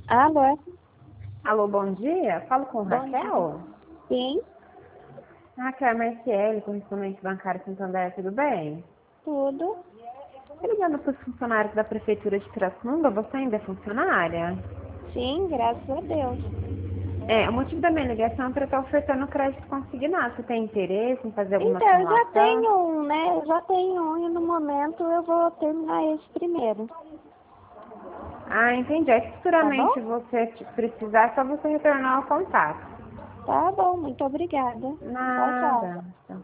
Alô? Alô, bom dia. Falo com Bom dia. Raquel. Sim, Raquel é Marciele, correspondente bancário Santander, tudo bem? tudo. Tô ligando para os funcionários da Prefeitura de Pirassununga, você ainda é funcionária? Sim, graças a Deus. O motivo da minha ligação é para estar ofertando crédito consignado. Você tem interesse em fazer alguma Então, eu já simulação? tenho um, né? Eu já tenho um e no momento eu vou terminar esse primeiro. Ah, entendi. Aí, se Tá futuramente bom? você precisar, é só você retornar ao contato. Tá bom, muito obrigada. Tchau, tchau. Nada.